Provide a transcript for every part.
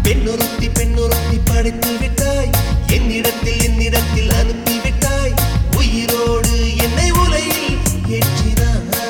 பெண்ணொருத்தி படைத்து விட்டாய், என்னிடத்தில் அனுப்பி விட்டாய், உயிரோடு என்னை உலையில் ஏற்றினாய்.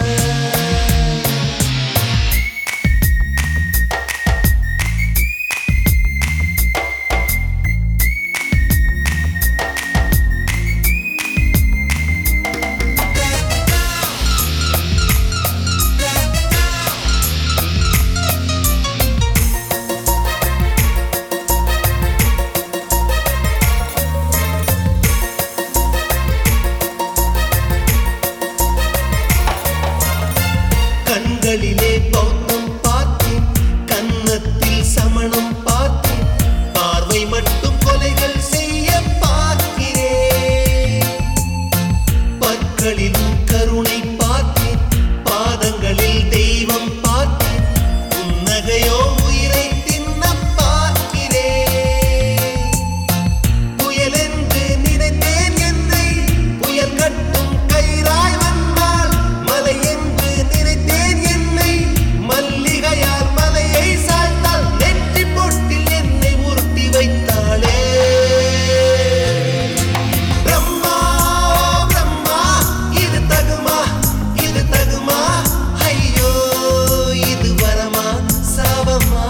கண்களிலே பௌத்தம் பார்த்தேன், கன்னத்தில் சமணம் பார்த்தேன், பார்வை மட்டும் கொலைகள் செய்ய பார்க்கிறேன். பற்களிலும் கருணை பார்த்தேன், பாதங்களில் தெய்வம் பார்த்தேன், புன்னகையோ உயிரை தின்ன பார்க்கிறேன். புயல் என்று நினைத்தேன் என்னை, புயல் கட்டும் கயிறாய் வந்தால், மலை என்று நினைத்தேன் என்னை, மல்லிகையால் மலையை சாய்த்தால், நெற்றி பொட்டில் என்னை உருட்டி வைத்தாளே. பிரம்மா பிரம்மா, இது தகுமா, இது தகுமா, ஐயோ இது வரமா சாபமா.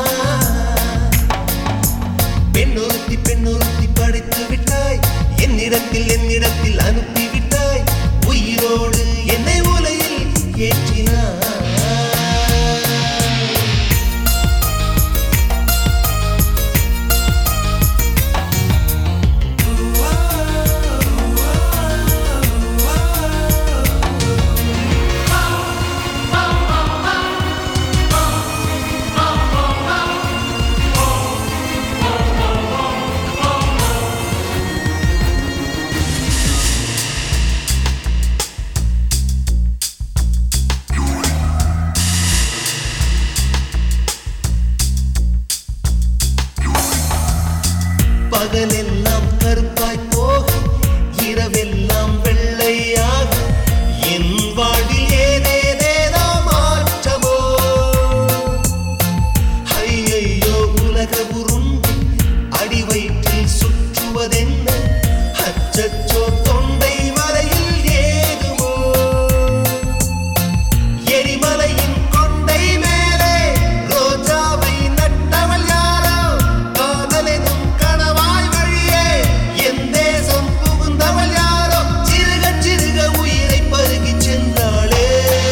பெண்ணொருத்தி படைத்து விட்டாய், என்னிடத்தில் அனுப்பி விட்டாய், உயிரோடு என்னை உலையில் ஏற்றினாய். பகலெல்லாம் கருப்பாய் போக, இரவெல்லாம் வெள்ளையாக, என் வாழ்வில் ஏதேதேதோ மாற்றமோ. ஐயையோ உலக உருண்டி அடி வயிற்றில் சுற்றுவதென்ன, அச்சச்சோ தொண்டை வரையில் ஏகுமோ. எரிமலையின் கொண்டை மேலே ரோஜாவை நட்டவள் யாரோ, காதலெனும் கணவாய் வழியே என் தேசம் புகுந்தவள் யாரோ, சிறுக சிறுக உயிரை பருகிச் சென்றாளே.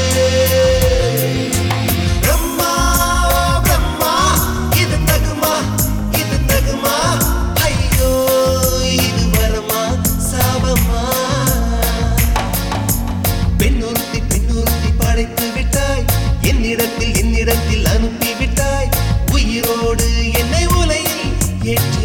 பிரம்மா பிரம்மா, இது தகுமா, இது தகுமா, ஐயோ இது வரமா சாபமா. பெண்ணொருத்தி படைத்து விட்டாய், என்னிடத்தில் அனுப்பி விட்டாய், உயிரோடு என்னை உலையில் ஏற்றி